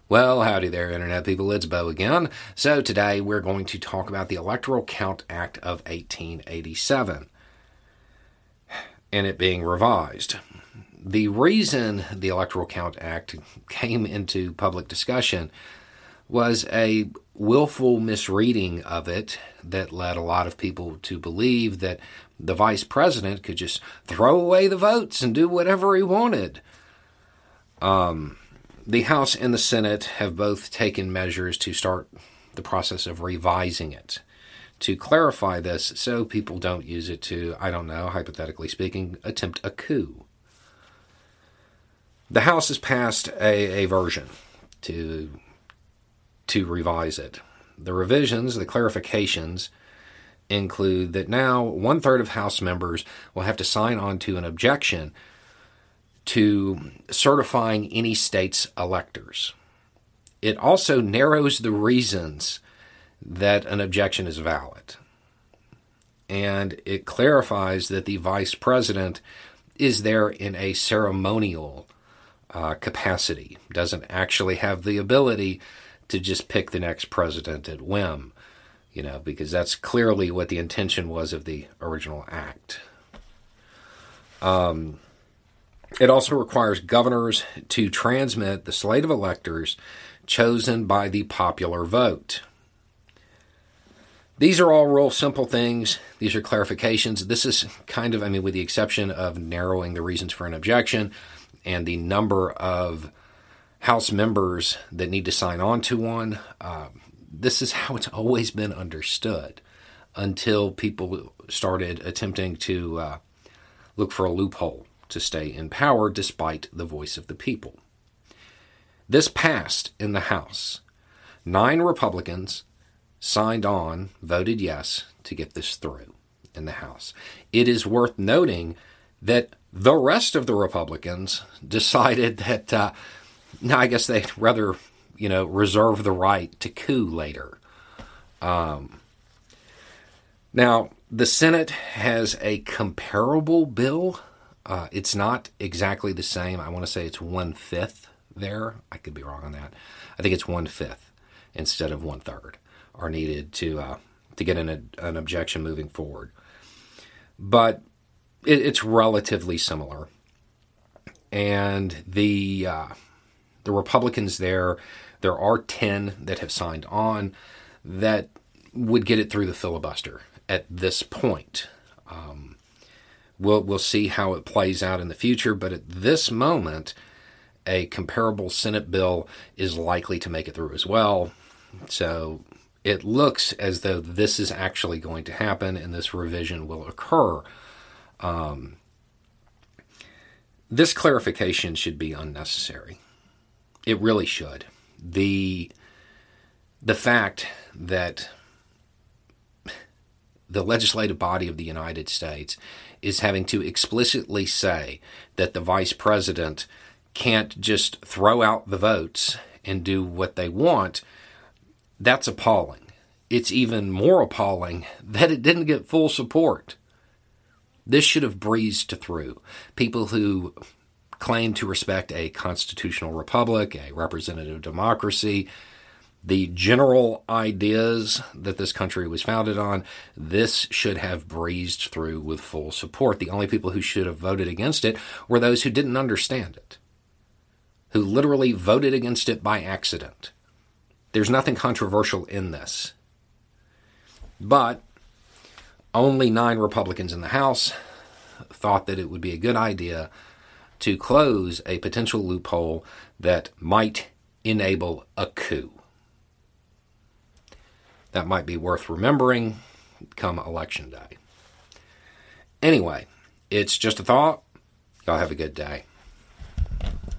Well, howdy there, Internet people. It's Bo again. So today we're going to talk about the Electoral Count Act of 1887 and it being revised. The reason the Electoral Count Act came into public discussion was a willful misreading of it that led a lot of people to believe that the vice president could just throw away the votes and do whatever he wanted. The House and the Senate have both taken measures to start the process of revising it, to clarify this so people don't use it to, I don't know, hypothetically speaking, attempt a coup. The House has passed a version to revise it. The revisions, the clarifications, include that now 1/3 of House members will have to sign on to an objection to certifying any state's electors. It also narrows the reasons that an objection is valid. And it clarifies that the vice president is there in a ceremonial capacity, doesn't actually have the ability to just pick the next president at whim, because that's clearly what the intention was of the original act. It also requires governors to transmit the slate of electors chosen by the popular vote. These are all real simple things. These are clarifications. This is kind of, with the exception of narrowing the reasons for an objection and the number of House members that need to sign on to one, this is how it's always been understood until people started attempting to look for a loophole to stay in power despite the voice of the people. This passed in the House. 9 Republicans signed on, voted yes, to get this through in the House. It is worth noting that the rest of the Republicans decided that, I guess they'd rather, reserve the right to coup later. Now, the Senate has a comparable bill. It's not exactly the same. I want to say it's 1/5 there. I could be wrong on that. I think it's 1/5 instead of 1/3 are needed to get an objection moving forward. But it's relatively similar. And the Republicans there are 10 that have signed on that would get it through the filibuster at this point. We'll see how it plays out in the future, but at this moment, a comparable Senate bill is likely to make it through as well. So it looks as though this is actually going to happen and this revision will occur. This clarification should be unnecessary. It really should. The fact that the legislative body of the United States is having to explicitly say that the vice president can't just throw out the votes and do what they want, that's appalling. It's even more appalling that it didn't get full support. This should have breezed through. People who claim to respect a constitutional republic, a representative democracy, the general ideas that this country was founded on, this should have breezed through with full support. The only people who should have voted against it were those who didn't understand it, who literally voted against it by accident. There's nothing controversial in this. But only 9 Republicans in the House thought that it would be a good idea to close a potential loophole that might enable a coup. That might be worth remembering come Election Day. Anyway, it's just a thought. Y'all have a good day.